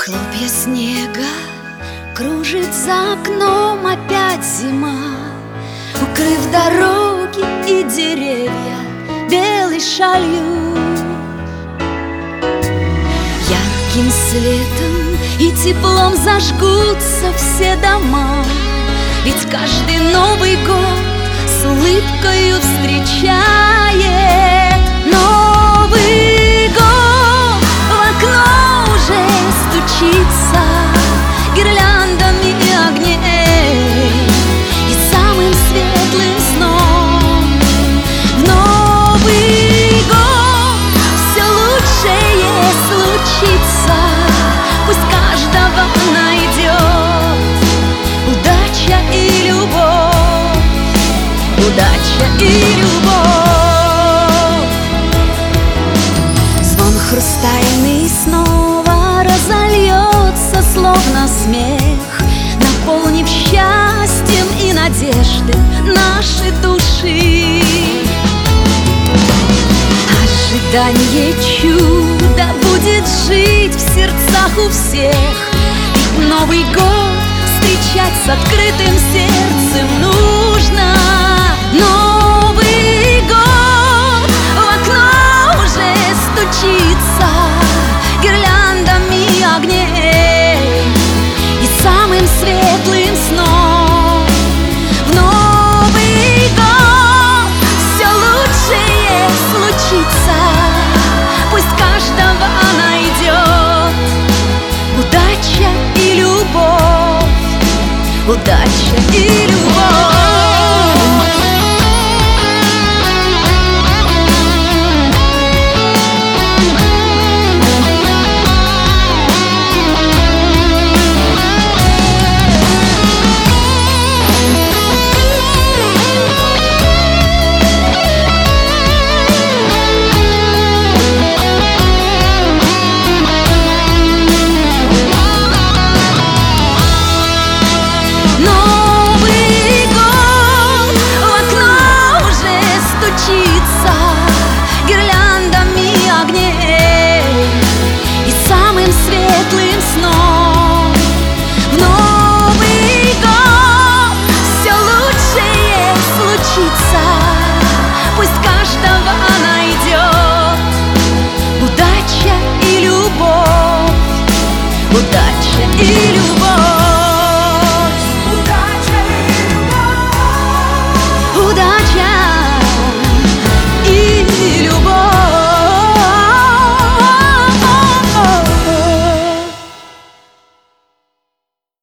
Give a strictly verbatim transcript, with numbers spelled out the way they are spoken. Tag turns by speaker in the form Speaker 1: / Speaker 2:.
Speaker 1: Хлопья снега кружит за окном опять зима, укрыв дороги и деревья белой шалью. Ярким светом и теплом зажгутся все дома, ведь каждый Новый год с улыбкою встречает. Новый год в окно уже стучится гирляндами огней, и самым светлым сном в Новый год все лучшее случится. Пусть каждого найдет удача и любовь, удача и любовь. Звон хрустальный снова разольется, словно смех, наполнив счастьем и надежды наши души. Ожидание чуда будет жить в сердцах у всех, ведь Новый год встречать с открытым сердцем нужно. Новый год в окно уже стучится гирляндами огней, и самым светлым сном в Новый год все лучшее случится. Пусть каждого найдет удача и любовь, удача и любовь. Гирляндами огней и самым светлым сном в Новый год все лучшее случится. Пусть каждого найдет удача и любовь, удача и